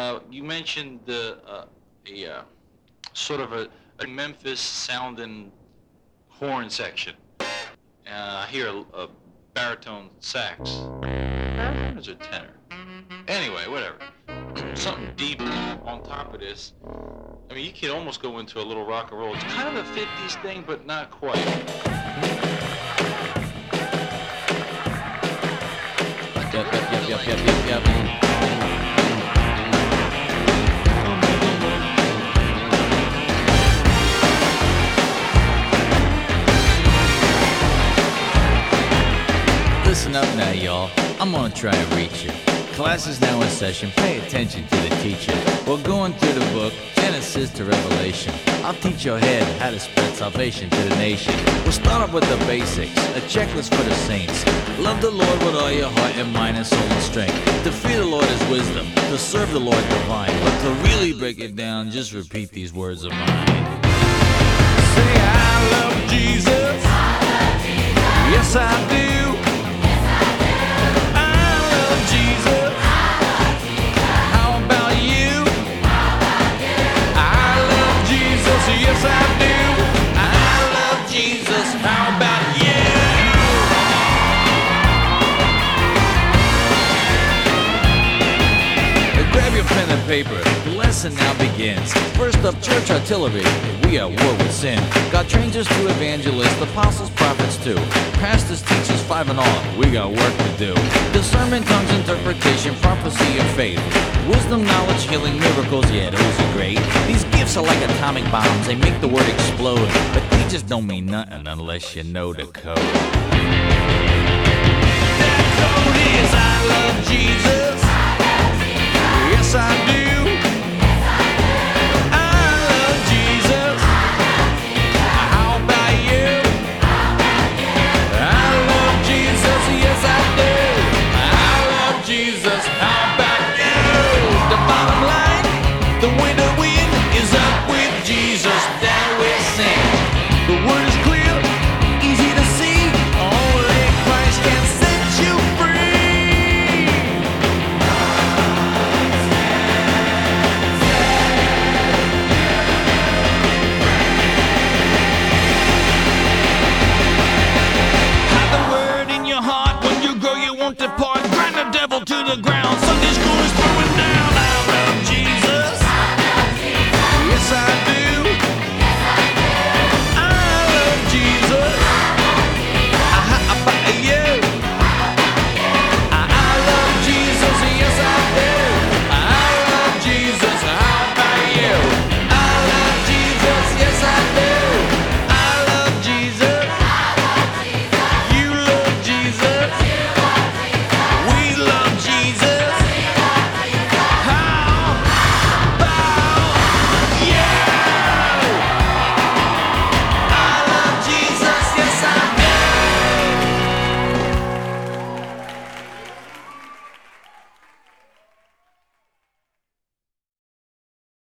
You mentioned sort of a Memphis sounding horn section. I hear a baritone sax. Baritone is a tenor. Anyway, whatever. Something deep on top of this. I mean, you could almost go into a little rock and roll. It's kind of a 50s thing, but not quite. Yep. Listen up now, y'all. I'm gonna try and reach you. Class is now in session. Pay attention to the teacher. We're going through the book, Genesis to Revelation. I'll teach your head how to spread salvation to the nation. We'll start off with the basics, a checklist for the saints. Love the Lord with all your heart and mind and soul and strength. To fear the Lord is wisdom, to serve the Lord divine. But to really break it down, just repeat these words of mine. Say, I love Jesus. Yes, I do. Yes, I do. I love Jesus. How about you? Grab your pen and paper. The lesson now begins. First up, church artillery. We are war with sin. God trains us to evangelists, apostles, prophets too. Pastors, teachers, 5 and all. We got work to do. Discernment, tongues, interpretation, prophecy, and faith. Wisdom, knowledge, healing, miracles, yeah, those are great. These gifts are like atomic bombs, they make the word explode. But they just don't mean nothing unless you know the code. That code is I love Jesus.